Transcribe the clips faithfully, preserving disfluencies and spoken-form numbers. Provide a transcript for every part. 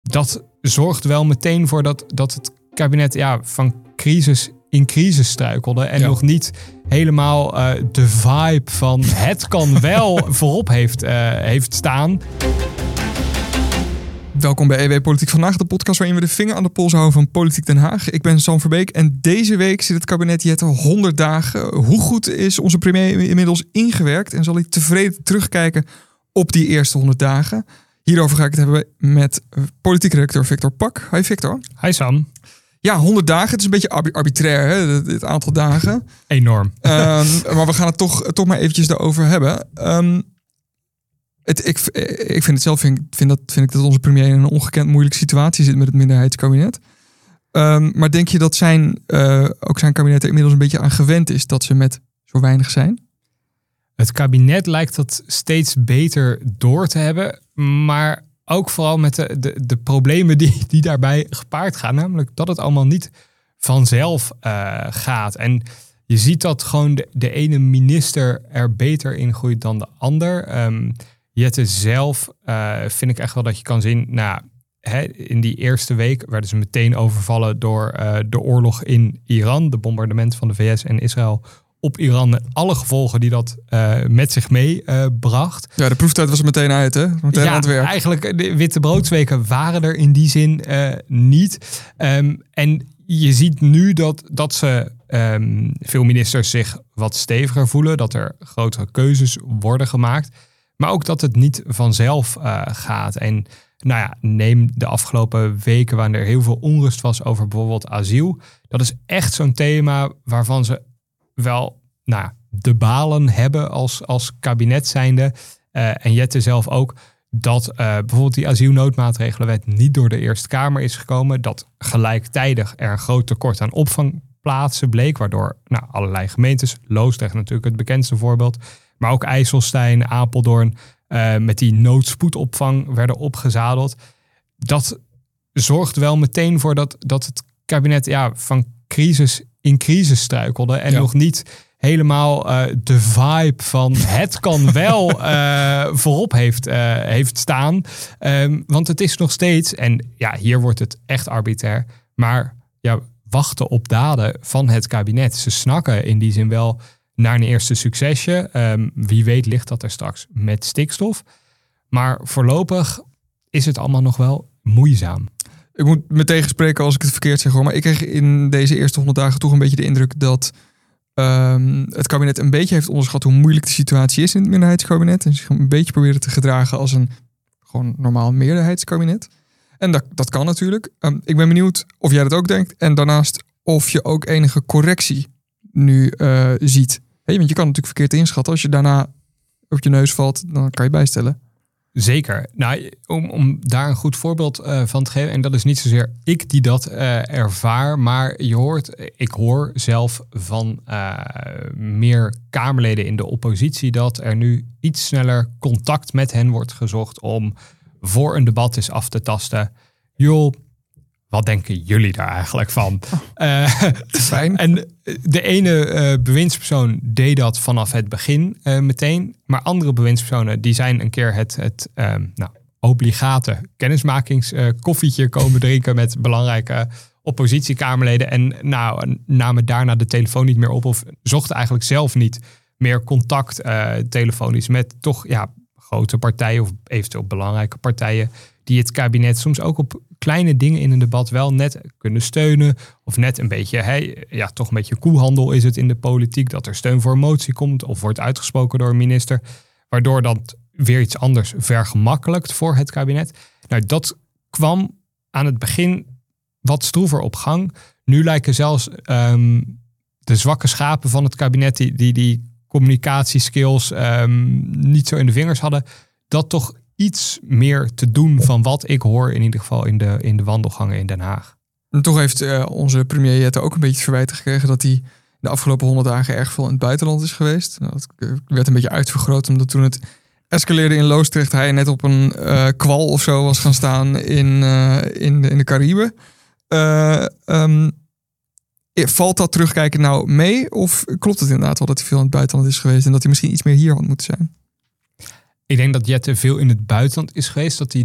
dat zorgt wel meteen voor dat, dat het kabinet ja, van crisis in crisis struikelde. En ja. nog niet helemaal uh, de vibe van het kan wel voorop heeft, uh, heeft staan. Welkom bij E W Politiek Vandaag, de podcast waarin we de vinger aan de pols houden van Politiek Den Haag. Ik ben Sam Verbeek en deze week zit het kabinet Jette honderd dagen. Hoe goed is onze premier inmiddels ingewerkt en zal hij tevreden terugkijken op die eerste honderd dagen? Hierover ga ik het hebben met politiek redacteur Victor Pak. Hi Victor. Hi Sam. Ja, honderd dagen. Het is een beetje arbitrair, hè? Het, het aantal dagen. Enorm. Um, maar we gaan het toch, toch maar eventjes daarover hebben. Um, het, ik, ik vind het zelf vind, vind, dat, vind ik dat onze premier in een ongekend moeilijke situatie zit met het minderheidskabinet. Um, maar denk je dat zijn, uh, ook zijn kabinet er inmiddels een beetje aan gewend is dat ze met zo weinig zijn? Het kabinet lijkt dat steeds beter door te hebben, maar ook vooral met de, de, de problemen die, die daarbij gepaard gaan. Namelijk dat het allemaal niet vanzelf uh, gaat. En je ziet dat gewoon de, de ene minister er beter in groeit dan de ander. Um, Jette zelf uh, vind ik echt wel dat je kan zien, nou, hè, in die eerste week werden ze meteen overvallen door uh, de oorlog in Iran. De bombardement van de V S en Israël op Iran met alle gevolgen die dat uh, met zich meebracht. Uh, ja, de proeftijd was er meteen uit, hè? Meteen ja, aan het werk. Eigenlijk de witte broodsweken waren er in die zin uh, niet. Um, en je ziet nu dat, dat ze um, veel ministers zich wat steviger voelen, dat er grotere keuzes worden gemaakt, maar ook dat het niet vanzelf uh, gaat. En nou ja, neem de afgelopen weken waarin er heel veel onrust was over bijvoorbeeld asiel. Dat is echt zo'n thema waarvan ze wel nou, de balen hebben als, als kabinet zijnde. Uh, en Jette zelf ook, dat uh, bijvoorbeeld die asielnoodmaatregelenwet niet door de Eerste Kamer is gekomen. Dat gelijktijdig er een groot tekort aan opvangplaatsen bleek, waardoor nou, allerlei gemeentes, Loosdrecht natuurlijk het bekendste voorbeeld, maar ook IJsselstein, Apeldoorn, uh, met die noodspoedopvang werden opgezadeld. Dat zorgt wel meteen voor dat, dat het kabinet ja, van crisis in crisis struikelde en ja. nog niet helemaal uh, de vibe van het kan wel uh, voorop heeft, uh, heeft staan. Um, want het is nog steeds, en ja, hier wordt het echt arbitrair, maar ja, wachten op daden van het kabinet. Ze snakken in die zin wel naar een eerste succesje. Um, wie weet ligt dat er straks met stikstof. Maar voorlopig is het allemaal nog wel moeizaam. Ik moet me tegenspreken als ik het verkeerd zeg hoor. Maar ik kreeg in deze eerste honderd dagen toch een beetje de indruk dat um, het kabinet een beetje heeft onderschat hoe moeilijk de situatie is in het minderheidskabinet. En zich een beetje proberen te gedragen als een gewoon normaal meerderheidskabinet. En dat, dat kan natuurlijk. Um, ik ben benieuwd of jij dat ook denkt. En daarnaast of je ook enige correctie nu uh, ziet. Hey, want je kan natuurlijk verkeerd inschatten. Als je daarna op je neus valt, dan kan je bijstellen. Zeker. Nou, om, om daar een goed voorbeeld uh, van te geven. En dat is niet zozeer ik die dat uh, ervaar. Maar je hoort, ik hoor zelf van uh, meer Kamerleden in de oppositie dat er nu iets sneller contact met hen wordt gezocht om voor een debat eens af te tasten. Joh, wat denken jullie daar eigenlijk van? Uh, Fijn. En de ene uh, bewindspersoon deed dat vanaf het begin uh, meteen. Maar andere bewindspersonen die zijn een keer het, het uh, nou, obligate kennismakingskoffietje uh, komen drinken met belangrijke oppositiekamerleden. En nou, namen daarna de telefoon niet meer op of zochten eigenlijk zelf niet meer contact uh, telefonisch met toch ja, grote partijen of eventueel belangrijke partijen die het kabinet soms ook op kleine dingen in een debat wel net kunnen steunen. Of net een beetje, hey, ja, toch een beetje koehandel is het in de politiek. Dat er steun voor een motie komt of wordt uitgesproken door een minister. Waardoor dat weer iets anders vergemakkelijkt voor het kabinet. Nou, dat kwam aan het begin wat stroever op gang. Nu lijken zelfs um, de zwakke schapen van het kabinet die die, die communicatieskills um, niet zo in de vingers hadden, dat toch iets meer te doen van wat ik hoor in ieder geval in de, in de wandelgangen in Den Haag. En toch heeft uh, onze premier Jette ook een beetje het verwijt gekregen dat hij de afgelopen honderd dagen erg veel in het buitenland is geweest. Nou, dat werd een beetje uitvergroot omdat toen het escaleerde in Loosdrecht hij net op een uh, kwal of zo was gaan staan in, uh, in, de, in de Cariben. Uh, um, valt dat terugkijken nou mee? Of klopt het inderdaad wel dat hij veel in het buitenland is geweest en dat hij misschien iets meer hier had moeten zijn? Ik denk dat Jette veel in het buitenland is geweest. Dat hij dat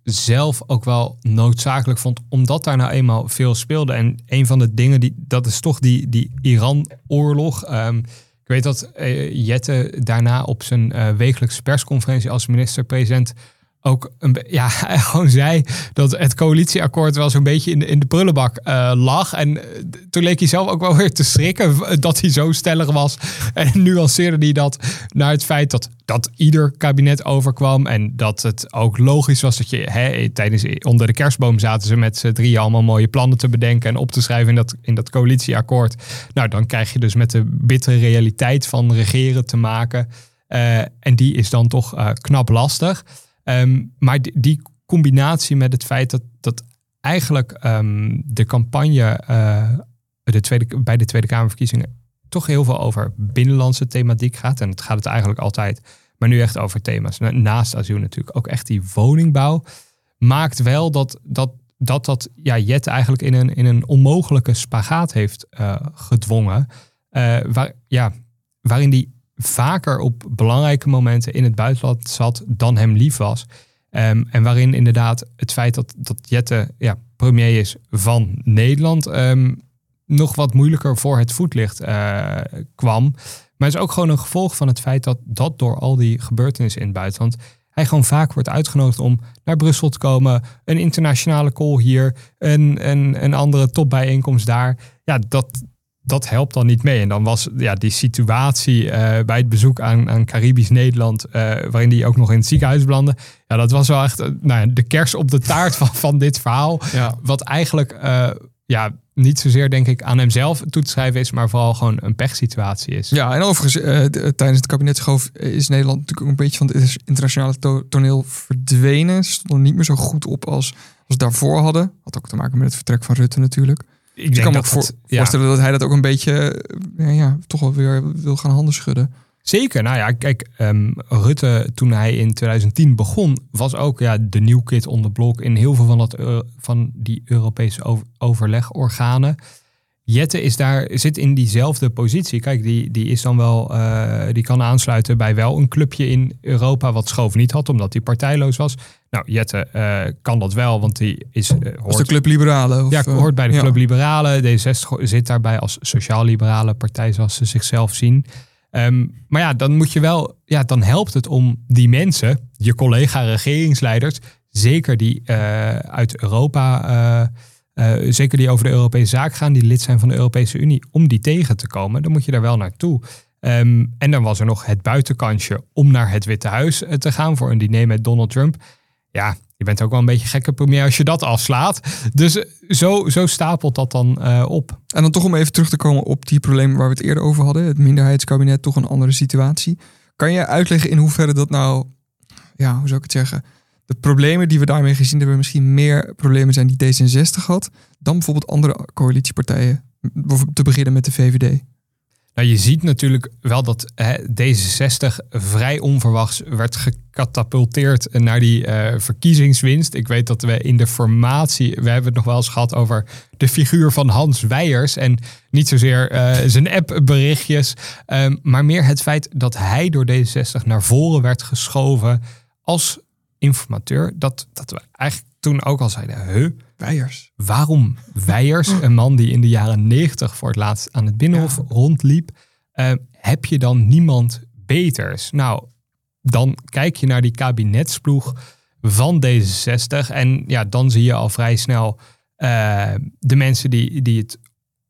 zelf ook wel noodzakelijk vond, omdat daar nou eenmaal veel speelde. En een van de dingen, die dat is toch die, die Iran-oorlog. Um, ik weet dat uh, Jette daarna op zijn uh, wekelijkse persconferentie als minister-president ook een, ja, gewoon zei dat het coalitieakkoord wel zo'n beetje in de, in de prullenbak uh, lag. En uh, toen leek hij zelf ook wel weer te schrikken dat hij zo stellig was. En nuanceerde hij dat naar het feit dat, dat ieder kabinet overkwam. En dat het ook logisch was dat je hè, tijdens onder de kerstboom zaten ze met z'n drieën allemaal mooie plannen te bedenken en op te schrijven in dat, in dat coalitieakkoord. Nou, dan krijg je dus met de bittere realiteit van regeren te maken. Uh, en die is dan toch uh, knap lastig. Um, maar die, die combinatie met het feit dat, dat eigenlijk um, de campagne uh, de tweede, bij de Tweede Kamerverkiezingen toch heel veel over binnenlandse thematiek gaat. En het gaat het eigenlijk altijd, maar nu echt over thema's. Naast asiel natuurlijk ook echt die woningbouw. Maakt wel dat dat, dat, dat ja, Jet eigenlijk in een, in een onmogelijke spagaat heeft uh, gedwongen. Uh, waar, ja, waarin die vaker op belangrijke momenten in het buitenland zat dan hem lief was. Um, en waarin inderdaad het feit dat, dat Jette ja, premier is van Nederland um, nog wat moeilijker voor het voetlicht uh, kwam. Maar het is ook gewoon een gevolg van het feit dat, dat door al die gebeurtenissen in het buitenland hij gewoon vaak wordt uitgenodigd om naar Brussel te komen. Een internationale call hier, een, een, een andere topbijeenkomst daar. Ja, dat... Dat helpt dan niet mee. En dan was ja, die situatie uh, bij het bezoek aan, aan Caribisch Nederland, Uh, waarin die ook nog in het ziekenhuis belandde. Ja, dat was wel echt uh, nou ja, de kers op de taart van, van dit verhaal. Ja. Wat eigenlijk uh, ja, niet zozeer denk ik aan hemzelf toe te schrijven is, maar vooral gewoon een pechsituatie is. Ja, en overigens, uh, d- tijdens het kabinetsschoof is Nederland natuurlijk ook een beetje van het internationale to- toneel verdwenen. Ze stonden niet meer zo goed op als, als daarvoor hadden. Had ook te maken met het vertrek van Rutte natuurlijk. Ik denk kan me ook voor, het, ja. voorstellen dat hij dat ook een beetje ja, ja, toch wel weer wil gaan handen schudden. Zeker. Nou ja, kijk, um, Rutte toen hij in twintig tien begon, was ook ja, de new kid on the block in heel veel van, dat, uh, van die Europese over, overlegorganen. Jette is daar, zit in diezelfde positie. Kijk, die, die is dan wel, uh, die kan aansluiten bij wel een clubje in Europa, wat Schoof niet had, omdat hij partijloos was. Nou, Jette uh, kan dat wel, want die is... Uh, hoort, de Club Liberalen? Of, ja, hoort bij de ja. Club Liberalen. D zestig zit daarbij als sociaal-liberale partij, zoals ze zichzelf zien. Um, maar ja, dan moet je wel... Ja, dan helpt het om die mensen, je collega-regeringsleiders, zeker die uh, uit Europa... Uh, uh, zeker die over de Europese zaak gaan, die lid zijn van de Europese Unie, om die tegen te komen, dan moet je daar wel naartoe. Um, en dan was er nog het buitenkansje om naar het Witte Huis te gaan voor een diner met Donald Trump. Ja, je bent ook wel een beetje gekke premier als je dat afslaat. Dus zo, zo stapelt dat dan uh, op. En dan toch om even terug te komen op die problemen waar we het eerder over hadden. Het minderheidskabinet, toch een andere situatie. Kan je uitleggen in hoeverre dat nou, ja, hoe zou ik het zeggen, de problemen die we daarmee gezien hebben misschien meer problemen zijn die D zesenzestig had dan bijvoorbeeld andere coalitiepartijen. Bijvoorbeeld te beginnen met de V V D. Nou, je ziet natuurlijk wel dat hè, D zesenzestig vrij onverwachts werd gecatapulteerd naar die uh, verkiezingswinst. Ik weet dat we in de formatie, we hebben het nog wel eens gehad over de figuur van Hans Weijers en niet zozeer uh, zijn appberichtjes, um, maar meer het feit dat hij door D zesenzestig naar voren werd geschoven als informateur. Dat, dat we eigenlijk toen ook al zeiden, huh? Weijers. Waarom Weijers, een man die in de jaren negentig voor het laatst aan het Binnenhof ja. rondliep, uh, heb je dan niemand beters? Nou, dan kijk je naar die kabinetsploeg van D zesenzestig en ja, dan zie je al vrij snel uh, de mensen die, die het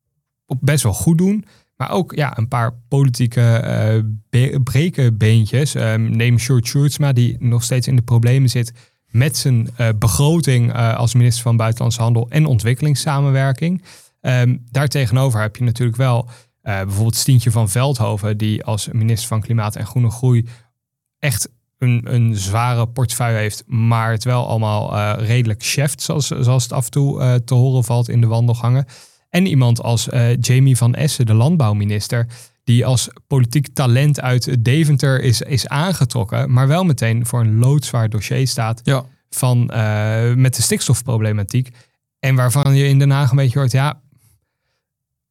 best wel goed doen, maar ook ja, een paar politieke uh, be- brekenbeentjes. Um, neem Sjoerd Sjoerdsma, die nog steeds in de problemen zit met zijn uh, begroting uh, als minister van Buitenlandse Handel en Ontwikkelingssamenwerking. Um, daartegenover heb je natuurlijk wel uh, bijvoorbeeld Stientje van Veldhoven, die als minister van Klimaat en Groene Groei echt een, een zware portefeuille heeft, maar het wel allemaal uh, redelijk cheft, zoals, zoals het af en toe uh, te horen valt in de wandelgangen. En iemand als uh, Jamie van Essen, de landbouwminister, die als politiek talent uit Deventer is, is aangetrokken, maar wel meteen voor een loodzwaar dossier staat ja. van, uh, met de stikstofproblematiek. En waarvan je in Den Haag een beetje hoort, ja,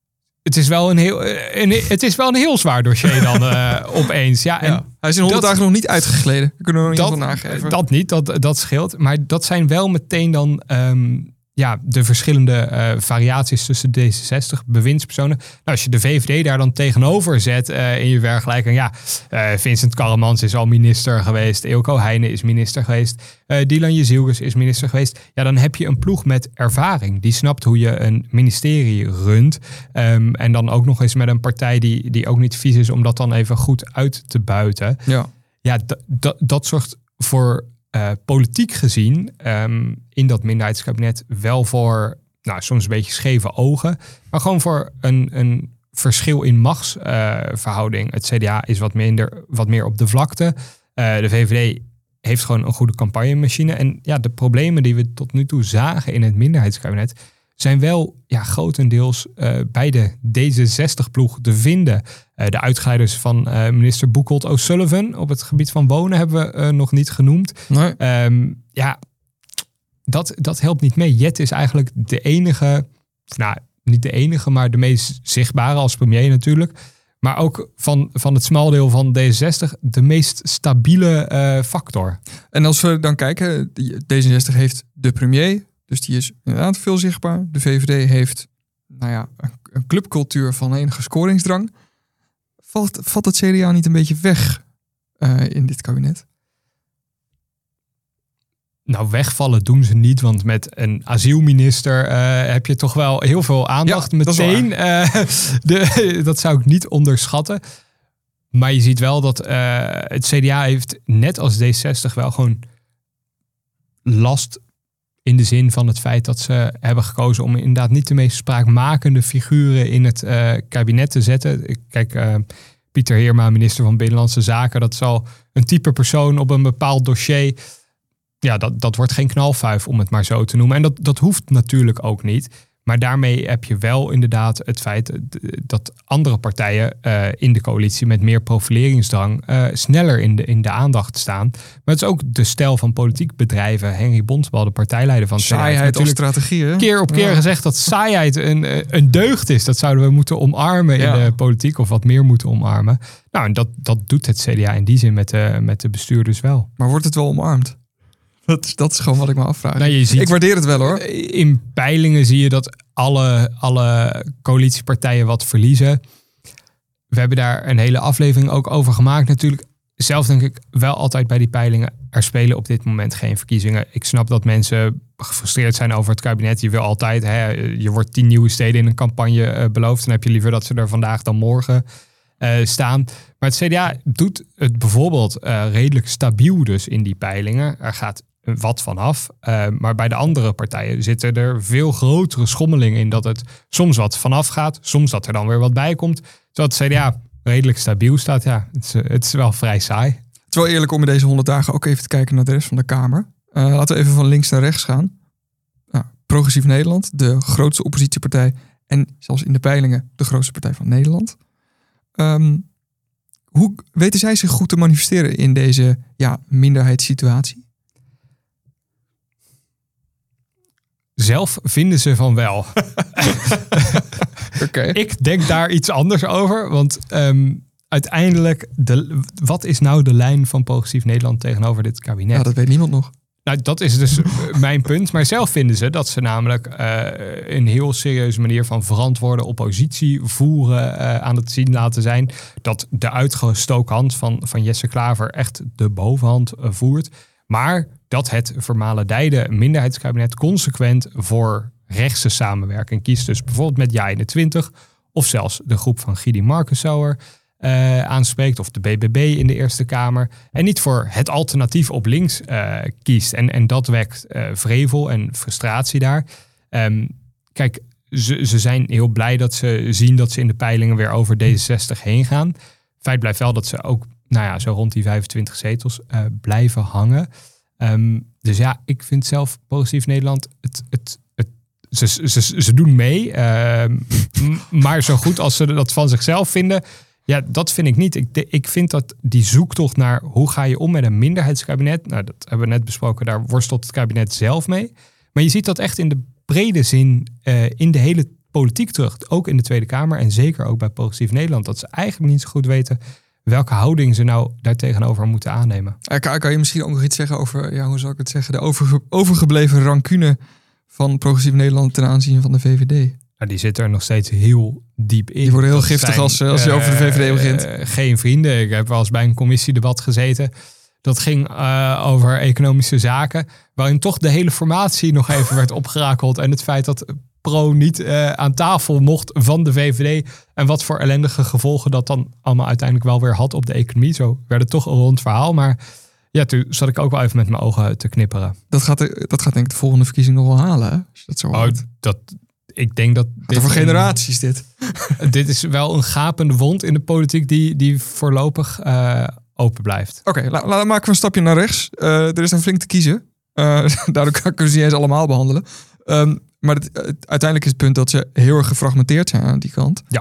het is wel een heel, een, het is wel een heel zwaar dossier dan uh, opeens. Ja, en ja. Hij is in honderd dagen nog niet uitgegleden. Dat kunnen we nog niet van nageven. Dat niet, dat, dat scheelt. Maar dat zijn wel meteen dan um, ja, de verschillende uh, variaties tussen D zesenzestig bewindspersonen. Nou, als je de V V D daar dan tegenover zet uh, in je vergelijking. Ja, uh, Vincent Karremans is al minister geweest. Eelco Heijnen is minister geweest. Uh, Dylan Jezielkes is minister geweest. Ja, dan heb je een ploeg met ervaring. Die snapt hoe je een ministerie runt. Um, en dan ook nog eens met een partij die, die ook niet vies is om dat dan even goed uit te buiten. Ja, ja d- d- dat zorgt voor uh, politiek gezien um, in dat minderheidskabinet wel voor nou, soms een beetje scheve ogen. Maar gewoon voor een, een verschil in machtsverhouding. Uh, het C D A is wat minder, wat meer op de vlakte. Uh, de V V D heeft gewoon een goede campagnemachine. En ja, de problemen die we tot nu toe zagen in het minderheidskabinet zijn wel ja, grotendeels uh, bij de D zesenzestig-ploeg te vinden. Uh, de uitglijders van uh, minister Boekolt O'Sullivan op het gebied van wonen hebben we uh, nog niet genoemd. Nee. Um, ja, dat, dat helpt niet mee. Jet is eigenlijk de enige, nou niet de enige, maar de meest zichtbare als premier natuurlijk. Maar ook van, van het smaldeel van D zesenzestig de meest stabiele uh, factor. En als we dan kijken, D zesenzestig heeft de premier, dus die is inderdaad veel zichtbaar. De V V D heeft nou ja, een, een clubcultuur van enige scoringsdrang. Valt, valt het C D A niet een beetje weg uh, in dit kabinet? Nou, wegvallen doen ze niet, want met een asielminister uh, heb je toch wel heel veel aandacht ja, meteen. Dat, uh, de, dat zou ik niet onderschatten. Maar je ziet wel dat uh, het C D A heeft net als D zesenzestig wel gewoon last in de zin van het feit dat ze hebben gekozen om inderdaad niet de meest spraakmakende figuren in het uh, kabinet te zetten. Kijk, uh, Pieter Heerma, minister van Binnenlandse Zaken, dat zal een type persoon op een bepaald dossier. Ja, dat, dat wordt geen knalfuif, om het maar zo te noemen. En dat, dat hoeft natuurlijk ook niet. Maar daarmee heb je wel inderdaad het feit dat andere partijen uh, in de coalitie met meer profileringsdrang uh, sneller in de, in de aandacht staan. Maar het is ook de stijl van politiek bedrijven. Henry Bontebal, de partijleider van saaiheid als strategie, hè? Keer op keer ja. gezegd dat saaiheid een, een deugd is. Dat zouden we moeten omarmen ja. in de politiek, of wat meer moeten omarmen. Nou, en dat, dat doet het C D A in die zin met de, met de bestuurders wel. Maar wordt het wel omarmd? Dat is, dat is gewoon wat ik me afvraag. Nou, je ziet, ik waardeer het wel, hoor. In peilingen zie je dat alle, alle coalitiepartijen wat verliezen. We hebben daar een hele aflevering ook over gemaakt natuurlijk. Zelf denk ik wel altijd bij die peilingen. Er spelen op dit moment geen verkiezingen. Ik snap dat mensen gefrustreerd zijn over het kabinet. Je wil altijd, hè, je wordt tien nieuwe steden in een campagne uh, beloofd. Dan heb je liever dat ze er vandaag dan morgen uh, staan. Maar het C D A doet het bijvoorbeeld uh, redelijk stabiel dus in die peilingen. Er gaat wat vanaf. Uh, maar bij de andere partijen zitten er veel grotere schommelingen in dat het soms wat vanaf gaat. Soms dat er dan weer wat bij komt. Terwijl het C D A redelijk stabiel staat. Ja, het is, het is wel vrij saai. Het is wel eerlijk om in deze honderd dagen ook even te kijken naar de rest van de Kamer. Uh, laten we even van links naar rechts gaan. Nou, Progressief Nederland, de grootste oppositiepartij. En zelfs in de peilingen de grootste partij van Nederland. Um, hoe weten zij zich goed te manifesteren in deze ja, minderheidssituatie? Zelf vinden ze van wel. Okay. Ik denk daar iets anders over. Want um, uiteindelijk, de, wat is nou de lijn van Progressief Nederland tegenover dit kabinet? Ja, dat weet niemand nog. Nou, dat is dus mijn punt. Maar zelf vinden ze dat ze namelijk uh, een heel serieuze manier van verantwoorde oppositie voeren uh, aan het zien laten zijn. Dat de uitgestoken hand van, van Jesse Klaver echt de bovenhand uh, voert. Maar dat het vermaledijde minderheidskabinet consequent voor rechtse samenwerking kiest. Dus bijvoorbeeld met Ja eenentwintig of zelfs de groep van Giedi Markensauer uh, aanspreekt. Of de B B B in de Eerste Kamer. En niet voor het alternatief op links uh, kiest. En, en dat wekt uh, vrevel en frustratie daar. Um, kijk, ze, ze zijn heel blij dat ze zien dat ze in de peilingen weer over D zesenzestig heen gaan. Feit blijft wel dat ze ook nou ja, zo rond die vijfentwintig zetels uh, blijven hangen. Um, dus ja, ik vind zelf Progressief Nederland, het, het, het, ze, ze, ze doen mee. Uh, maar zo goed als ze dat van zichzelf vinden, ja, dat vind ik niet. Ik, de, ik vind dat die zoektocht naar hoe ga je om met een minderheidskabinet, nou, dat hebben we net besproken, daar worstelt het kabinet zelf mee. Maar je ziet dat echt in de brede zin uh, in de hele politiek terug. Ook in de Tweede Kamer en zeker ook bij Progressief Nederland. Dat ze eigenlijk niet zo goed weten welke houding ze nou daar tegenover moeten aannemen. Kan, kan je misschien ook nog iets zeggen over, ja, hoe zal ik het zeggen, de overge, overgebleven rancune van Progressief Nederland ten aanzien van de V V D? Nou, die zitten er nog steeds heel diep in. Die worden heel dat giftig zijn, als, als je uh, over de V V D begint. Uh, geen vrienden. Ik heb wel eens bij een commissiedebat gezeten. Dat ging uh, over economische zaken. Waarin toch de hele formatie nog even werd opgerakeld. En het feit dat Pro niet uh, aan tafel mocht van de V V D. En wat voor ellendige gevolgen dat dan allemaal uiteindelijk wel weer had op de economie. Zo werd het toch een rond verhaal. Maar ja, toen zat ik ook wel even met mijn ogen te knipperen. Dat gaat, dat gaat denk ik de volgende verkiezing nog wel halen. Hè? Als je dat zo oh, dat, ik denk dat... Dit voor generaties dit. Dit is wel een gapende wond in de politiek die, die voorlopig uh, open blijft. Oké, okay, laten la, maken we een stapje naar rechts. Uh, er is dan flink te kiezen. Uh, daardoor kunnen ze niet eens allemaal behandelen. Um, maar het, het, uiteindelijk is het punt dat ze heel erg gefragmenteerd zijn aan die kant. Ja.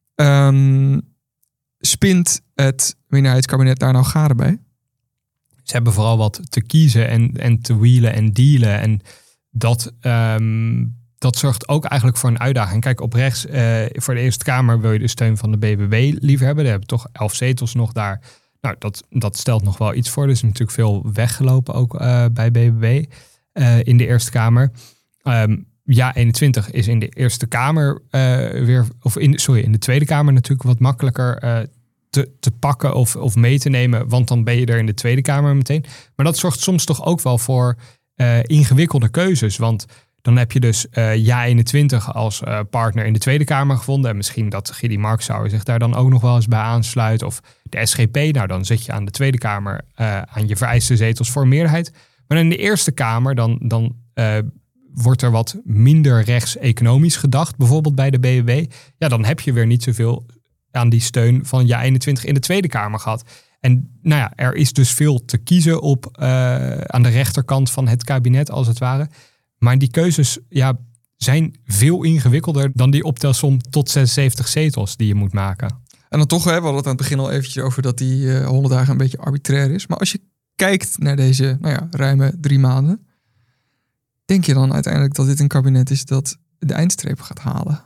Um, spint het minderheidskabinet daar nou gade bij? Ze hebben vooral wat te kiezen en, en te wheelen en dealen. En dat, um, dat zorgt ook eigenlijk voor een uitdaging. Kijk, op rechts, uh, voor de Eerste Kamer wil je de steun van de B B B liever hebben. Die hebben toch elf zetels nog daar. Nou, dat, dat stelt nog wel iets voor. Er is natuurlijk veel weggelopen ook uh, bij B B B uh, in de Eerste Kamer. Um, ja, eenentwintig is in de Eerste Kamer uh, weer, of in, sorry, in de Tweede Kamer natuurlijk wat makkelijker uh, te, te pakken of, of mee te nemen. Want dan ben je er in de Tweede Kamer meteen. Maar dat zorgt soms toch ook wel voor uh, ingewikkelde keuzes. Want dan heb je dus uh, Ja eenentwintig als uh, partner in de Tweede Kamer gevonden. En misschien dat Gidi Marxauer zich daar dan ook nog wel eens bij aansluit. Of de S G P. Nou, dan zit je aan de Tweede Kamer uh, aan je vereiste zetels voor een meerderheid. Maar in de Eerste Kamer dan, dan uh, wordt er wat minder rechts-economisch gedacht. Bijvoorbeeld bij de B B B. Ja, dan heb je weer niet zoveel aan die steun van Ja eenentwintig in de Tweede Kamer gehad. En nou ja, er is dus veel te kiezen op uh, aan de rechterkant van het kabinet als het ware. Maar die keuzes ja, zijn veel ingewikkelder dan die optelsom tot zesenzeventig zetels die je moet maken. En dan toch, hè, we hadden het aan het begin al eventjes over dat die uh, honderd dagen een beetje arbitrair is. Maar als je kijkt naar deze nou ja, ruime drie maanden, denk je dan uiteindelijk dat dit een kabinet is dat de eindstreep gaat halen?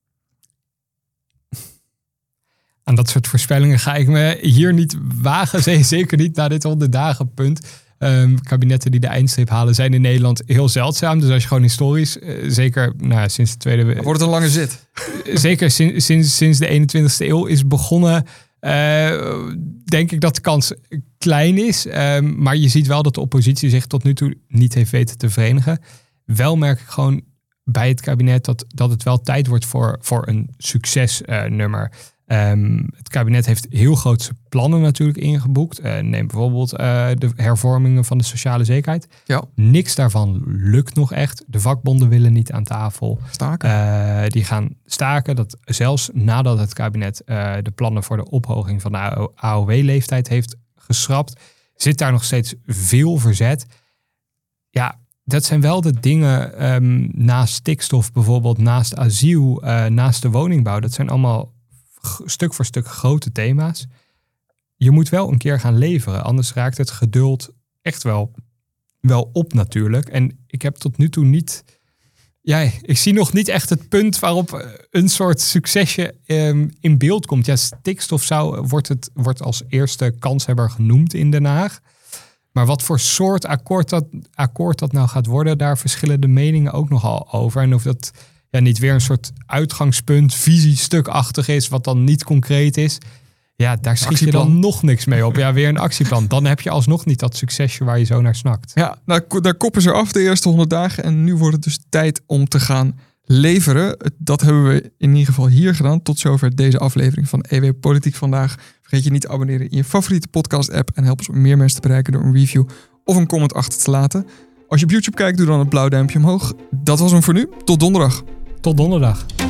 Aan dat soort voorspellingen ga ik me hier niet wagen. Zeker niet na dit honderd dagen punt. Um, kabinetten die de eindstreep halen zijn in Nederland heel zeldzaam. Dus als je gewoon historisch, uh, zeker nou, sinds de tweede... Wordt het een lange zit? Zeker sinds, sinds, sinds de eenentwintigste eeuw is begonnen, uh, denk ik dat de kans klein is. Um, maar je ziet wel dat de oppositie zich tot nu toe niet heeft weten te verenigen. Wel merk ik gewoon bij het kabinet dat, dat het wel tijd wordt voor, voor een succesnummer. Uh, Um, het kabinet heeft heel grote plannen natuurlijk ingeboekt. Uh, neem bijvoorbeeld uh, de hervormingen van de sociale zekerheid. Ja. Niks daarvan lukt nog echt. De vakbonden willen niet aan tafel. Staken. Uh, die gaan staken. Dat zelfs nadat het kabinet uh, de plannen voor de ophoging van de A O W-leeftijd heeft geschrapt, zit daar nog steeds veel verzet. Ja, dat zijn wel de dingen um, naast stikstof bijvoorbeeld, naast asiel, uh, naast de woningbouw. Dat zijn allemaal stuk voor stuk grote thema's. Je moet wel een keer gaan leveren. Anders raakt het geduld echt wel, wel op natuurlijk. En ik heb tot nu toe niet... Ja, ik zie nog niet echt het punt waarop een soort succesje um, in beeld komt. Ja, stikstof zou, wordt, het, wordt als eerste kanshebber genoemd in Den Haag. Maar wat voor soort akkoord dat, akkoord dat nou gaat worden, daar verschillen de meningen ook nogal over. En of dat... Ja, niet weer een soort uitgangspunt, visiestukachtig is, wat dan niet concreet is. Ja, daar schiet je dan nog niks mee op. Ja, weer een actieplan. Dan heb je alsnog niet dat succesje waar je zo naar snakt. Ja, nou, daar koppen ze af de eerste honderd dagen. En nu wordt het dus tijd om te gaan leveren. Dat hebben we in ieder geval hier gedaan. Tot zover deze aflevering van E W Politiek Vandaag. Vergeet je niet te abonneren in je favoriete podcast-app. En help ons om meer mensen te bereiken door een review of een comment achter te laten. Als je op YouTube kijkt, doe dan het blauw duimpje omhoog. Dat was hem voor nu. Tot donderdag. Tot donderdag.